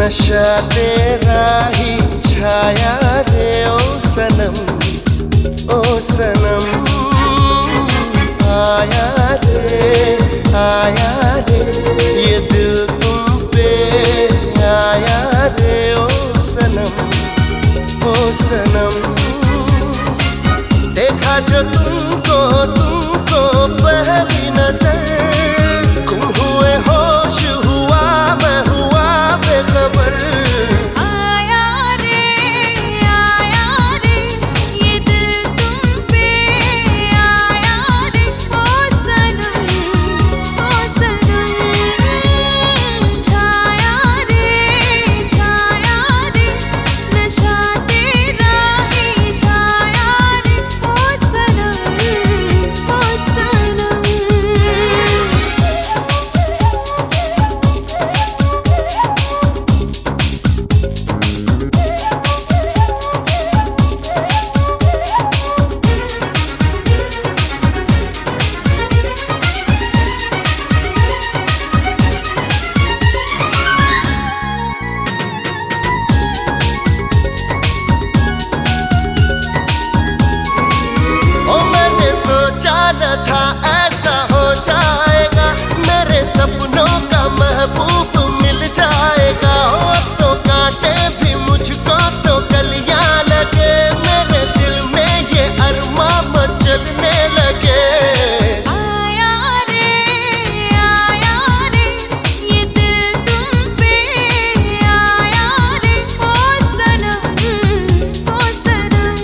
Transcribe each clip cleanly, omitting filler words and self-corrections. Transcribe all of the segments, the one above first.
नशा तेरा ही छाया रे ओ सनम, ओ सनम। आया रे ये दिल तुम पे आया रे ओ सनम, ओ सनम। देखा जो तुमको पहली नजर, गुम हुए होश हुआ मैं हुआ बेखबर। आया रे ये दिल तुम पे आया रे ओ सनम, ओ सनम। छाया रे नशा तेरा ही छाया रे ओ सनम, ओ सनम। था ऐसा हो जाएगा, मेरे सपनों का महबूब मिल जाएगा। अब तो कांटे भी मुझको तो कलियां लगे, मेरे दिल में ये अरमा मचलने लगे। आया रे ये दिल तुम पे आया रे ओ सनम, ओ सनम।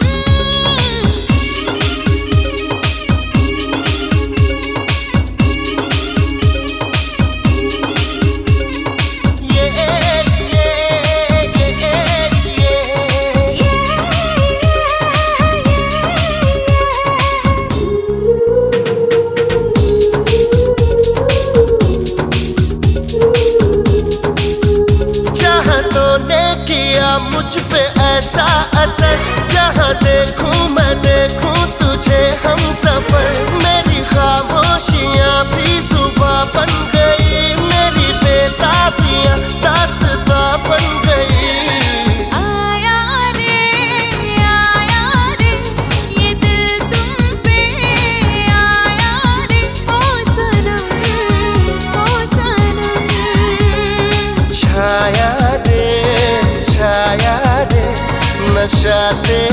किया मुझ पे ऐसा असर, जहाँ देखूं मैं देखूं तुझे हम सफर। मेरी खामोशियाँ भी सुबह बन गई, मेरी बेताबियाँ दास्तां बन गई। आया रे ये दिल तुम पे आया रे ओ सनम, ओ सनम। छाया रे नशा तेरा